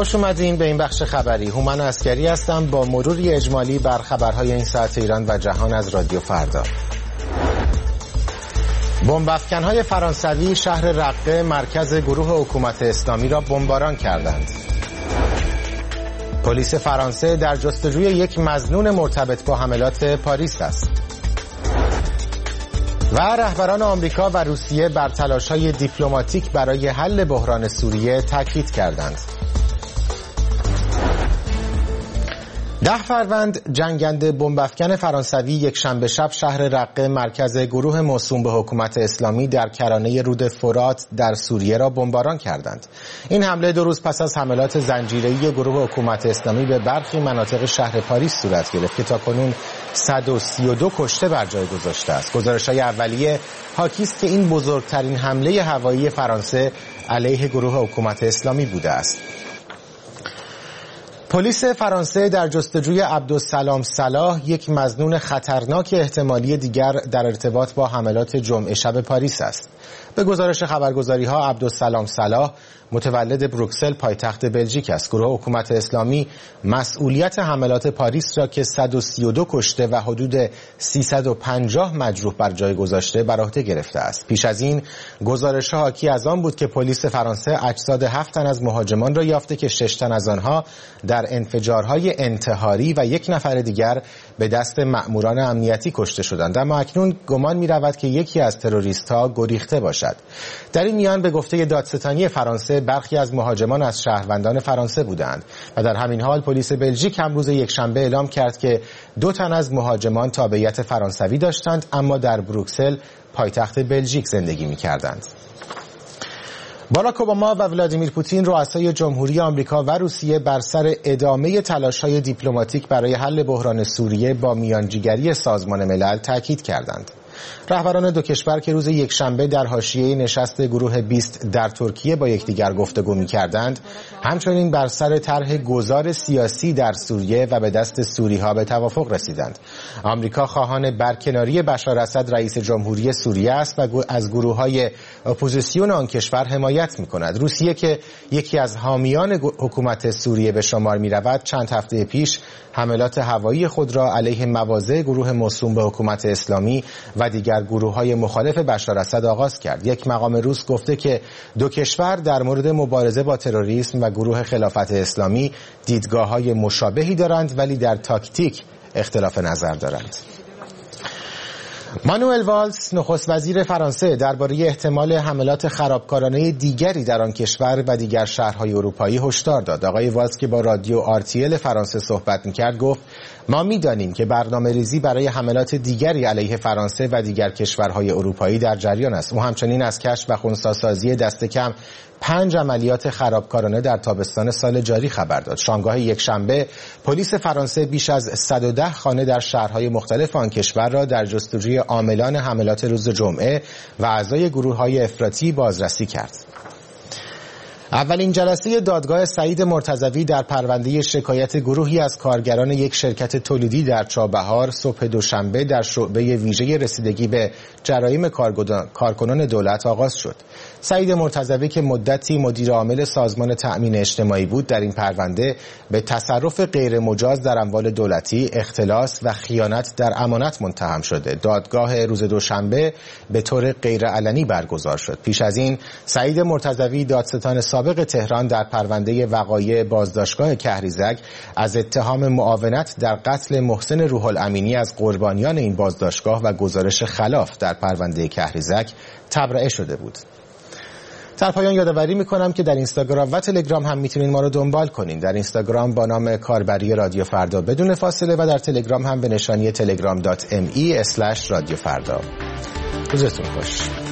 خوش اومدین به این بخش خبری. هومن عسکری هستم با مروری اجمالی بر خبرهای این ساعت ایران و جهان از رادیو فردا. بمب‌افکن‌های فرانسوی شهر رقه مرکز گروه حکومت اسلامی را بمباران کردند. پلیس فرانسه در جستجوی یک مظنون مرتبط با حملات پاریس است. و رهبران آمریکا و روسیه بر تلاش‌های دیپلماتیک برای حل بحران سوریه تاکید کردند. 10 فروند جنگنده بمب‌افکن فرانسوی یک شنبه شب شهر رقه مرکز گروه موسوم به حکومت اسلامی در کرانه رود فرات در سوریه را بمباران کردند. این حمله 2 روز پس از حملات زنجیره‌ای گروه حکومت اسلامی به برخی مناطق شهر پاریس صورت گرفت که تاکنون 132 کشته بر جای گذاشته است. گزارش‌های اولیه حاکی است که این بزرگترین حمله هوایی فرانسه علیه گروه حکومت اسلامی بوده است. پلیس فرانسه در جستجوی عبدالسلام صلاح یک مظنون خطرناک احتمالی دیگر در ارتباط با حملات جمعه شب پاریس است. به گزارش خبرگزاری‌ها عبدالسلام صلاح متولد بروکسل پایتخت بلژیک است. گروه حکومت اسلامی مسئولیت حملات پاریس را که 132 کشته و حدود 350 مجروح بر جای گذاشته بر عهده گرفته است. پیش از این گزارش‌ها حاکی از آن بود که پلیس فرانسه اجساد 7 تن از مهاجمان را یافته که 6 تن از آنها در انفجارهای انتحاری و 1 نفر دیگر به دست مأموران امنیتی کشته شدند. اما اکنون گمان می‌رود که یکی از تروریست‌ها گریخته باشد. در این میان به گفته دادستانی فرانسه برخی از مهاجمان از شهروندان فرانسه بودند و در همین حال پلیس بلژیک هم روز یکشنبه اعلام کرد که 2 تن از مهاجمان تابعیت فرانسوی داشتند اما در بروکسل پایتخت بلژیک زندگی می‌کردند. باراک اوباما و ولادیمیر پوتین رؤسای جمهوری آمریکا و روسیه بر سر ادامه تلاش‌های دیپلماتیک برای حل بحران سوریه با میانجیگری سازمان ملل تاکید کردند. رهبران 2 کشور که روز یکشنبه در حاشیه نشست گروه 20 در ترکیه با یکدیگر گفتگو می‌کردند، همچنین بر سر طرح گذار سیاسی در سوریه و به دست سوری‌ها به توافق رسیدند. آمریکا خواهان برکناری بشار اسد رئیس جمهوری سوریه است و از گروه‌های اپوزیسیون آن کشور حمایت می‌کند. روسیه که یکی از حامیان حکومت سوریه به شمار می‌رود، چند هفته پیش حملات هوایی خود را علیه مواضع گروه موسوم به حکومت اسلامی و دیگر گروه‌های مخالف بشار اسد آغاز کرد. یک مقام روس گفته که 2 کشور در مورد مبارزه با تروریسم و گروه خلافت اسلامی دیدگاه‌های مشابهی دارند ولی در تاکتیک اختلاف نظر دارند. مانوئل والز نخست وزیر فرانسه درباره احتمال حملات خرابکارانه دیگری در آن کشور و دیگر شهرهای اروپایی هشدار داد. آقای والز که با رادیو RTL فرانسه صحبت می‌کرد گفت ما می‌دانیم که برنامه‌ریزی برای حملات دیگری علیه فرانسه و دیگر کشورهای اروپایی در جریان است. او همچنین از کشف و خنثی‌سازی دست کم 5 عملیات خرابکارانه در تابستان سال جاری خبر داد. شامگاه یکشنبه پلیس فرانسه بیش از 110 خانه در شهرهای مختلف آن کشور را در جستجوی عاملان حملات روز جمعه و اعضای گروه‌های افراطی بازرسی کرد. اولین جلسه دادگاه سعید مرتضوی در پرونده شکایت گروهی از کارگران یک شرکت تولیدی در چابهار صبح دوشنبه در شعبه ویژه رسیدگی به جرایم کارکنان دولت آغاز شد. سعید مرتضوی که مدتی مدیر عامل سازمان تأمین اجتماعی بود، در این پرونده به تصرف غیر مجاز در اموال دولتی، اختلاس و خیانت در امانت متهم شده. دادگاه روز دوشنبه به طور غیرعلنی برگزار شد. پیش از این سعید مرتضوی دادستان سابق تهران در پرونده وقایع بازداشتگاه کهریزک از اتهام معاونت در قتل محسن روح الامینی از قربانیان این بازداشتگاه و گزارش خلاف در پرونده کهریزک تبرئه شده بود. در پایان یادآوری میکنم که در اینستاگرام و تلگرام هم میتونین ما رو دنبال کنین. در اینستاگرام با نام کاربری رادیو فردا بدون فاصله و در تلگرام هم به نشانی telegram.me/رادیو فردا. روزتون خوش.